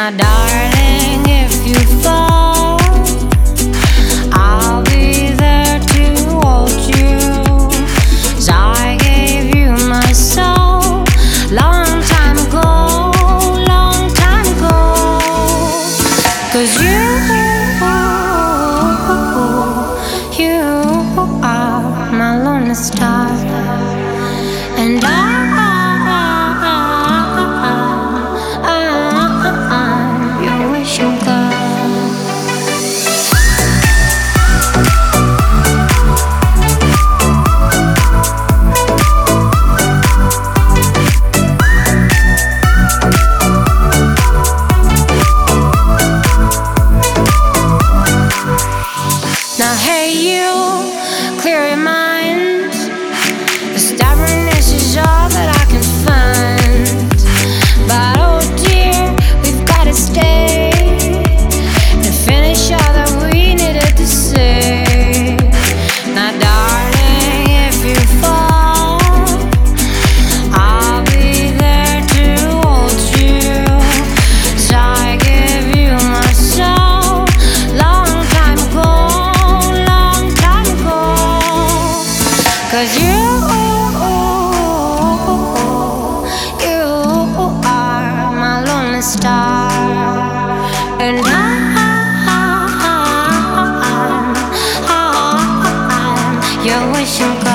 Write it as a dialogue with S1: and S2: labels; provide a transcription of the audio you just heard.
S1: Now, darling, if you fall, I'll be there to hold you. 'Cause I gave you my soul long time ago, long time ago. 'Cause you are my lonely star, and I'm your wishing girl. Now, hey, you, clear your mind. The stubbornness is all that I can find. But oh dear, we've gotta stay to finish all that we needed to say. Now, darling, if you fall, I'll be there to hold you. 'Cause I gave you my soul long time ago, long time ago. 'Cause you are my lonely star, and I'm your wishing girl.